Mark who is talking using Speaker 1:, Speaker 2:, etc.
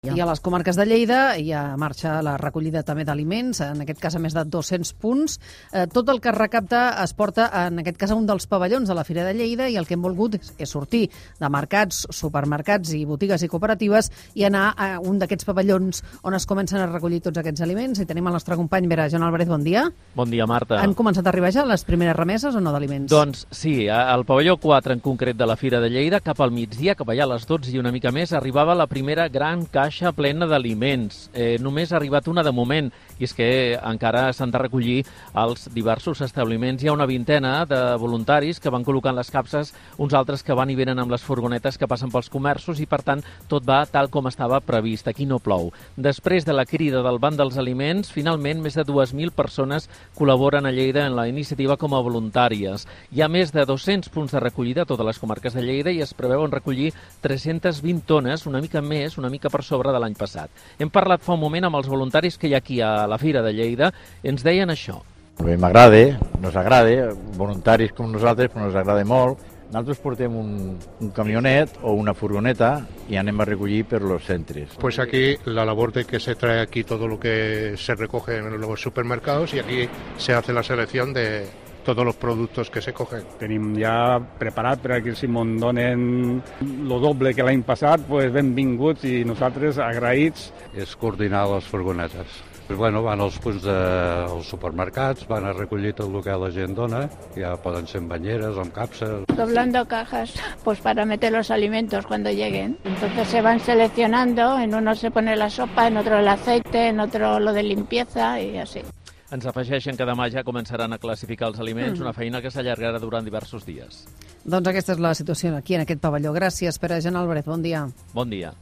Speaker 1: I a les comarques de Lleida hi ha marxa la recollida també d'aliments, en aquest cas a més de 200 punts. Tot el que es recapta es porta, en aquest cas, a un dels pavellons de la Fira de Lleida, i el que hem volgut és sortir de mercats, supermercats i botigues i cooperatives i anar a un d'aquests pavellons on es comencen a recollir tots aquests aliments. I tenim el nostre company Vera Joan Álvarez, bon dia.
Speaker 2: Bon dia, Marta.
Speaker 1: Han començat a arribar ja les primeres remeses o no d'aliments?
Speaker 2: Doncs sí, al pavelló 4 en concret de la Fira de Lleida, cap al migdia, cap allà a les 12 i una mica més, arribava la primera gran caixa plena d'aliments. Només ha arribat una de moment, i és que encara s'han de recollir als diversos establiments. Hi ha una vintena de voluntaris que van col·locant les capses, uns altres que van i venen amb les furgonetes que passen pels comerços, i per tant tot va tal com estava previst. Aquí no plou. Després de la crida del Banc dels Aliments, finalment més de 2.000 persones col·laboren a Lleida en la iniciativa com a voluntàries. Hi ha més de 200 punts de recollida a totes les comarques de Lleida i es preveuen recollir 320 tones, una mica més, una mica per sobre de l'any passat. Hem parlat fa un moment amb els voluntaris que hi ha aquí a la Fira de Lleida. Ens deien això.
Speaker 3: M'agrada, nos agrada, voluntaris com nosaltres, però nos agrada molt. Nosaltres portem un camionet o una furgoneta y anem a recollir per los centres.
Speaker 4: Pues aquí la labor de que se trae aquí todo lo que se recoge en los supermercados y aquí se hace la selección de todos los productos que se cogen.
Speaker 5: Tenim ja preparat perquè si me'n donen lo doble que l'any passat, pues benvinguts i nosaltres agraïts.
Speaker 6: És coordinar les furgonetes. Bueno, van als punts dels supermercats, van a recollir tot el que la gent dona, ja poden ser en banyeres o en capses.
Speaker 7: Doblando cajas pues para meter los alimentos cuando lleguen. Entonces se van seleccionando, en uno se pone la sopa, en otro el aceite, en otro lo de limpieza y así.
Speaker 2: Ens afegeixen que demà ja començaran a classificar els aliments, una feina que s'allargarà durant diversos dies.
Speaker 1: Doncs aquesta és la situació aquí en aquest pavelló. Gràcies, Vera Joan Álvarez. Bon dia.
Speaker 2: Bon dia.